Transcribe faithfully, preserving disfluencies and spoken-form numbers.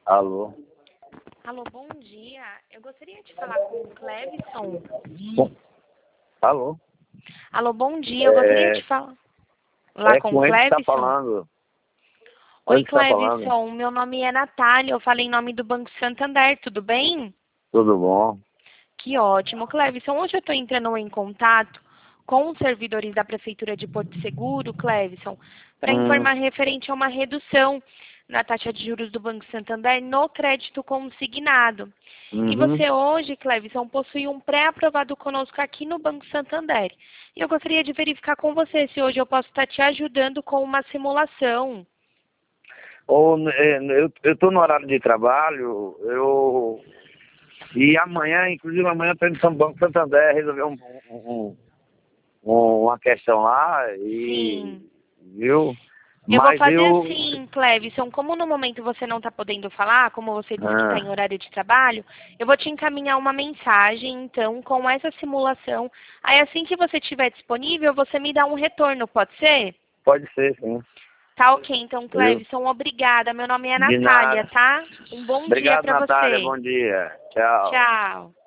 Alô? Alô, bom dia. Eu gostaria de falar com o Clevison. Bom, alô? Alô, bom dia. Eu gostaria É, de falar lá é com o com ele que tá Clevison. falando. Oi, Ele que tá falando. Clevison. Meu nome é Natália. Eu falei em nome do Banco Santander. Tudo bem? Tudo bom? Que ótimo. Clevison, hoje eu estou entrando em contato com os servidores da Prefeitura de Porto Seguro, Clevison, para Hum, informar referente a uma redução na taxa de juros do Banco Santander no crédito consignado. E uhum. você hoje, Clevison, possui um pré-aprovado conosco aqui no Banco Santander. E eu gostaria de verificar com você se hoje eu posso estar te ajudando com uma simulação. Ou, é, eu, eu tô no horário de trabalho, eu... E amanhã, inclusive amanhã eu tô indo no Banco Santander resolver um, um, um- uma questão lá e... Sim. Viu? Eu vou Mas fazer eu... assim, Clevison, como no momento você não está podendo falar, como você disse que está em Ah, horário de trabalho, eu vou te encaminhar uma mensagem, então, com essa simulação. Aí, assim que você estiver disponível, você me dá um retorno, pode ser? pode ser, sim. Tá ok, então, Viu? Clevison, obrigada. Meu nome é De Natália, nada. tá? Um bom dia Obrigado, para Natália. você. Bom dia. Tchau. Tchau.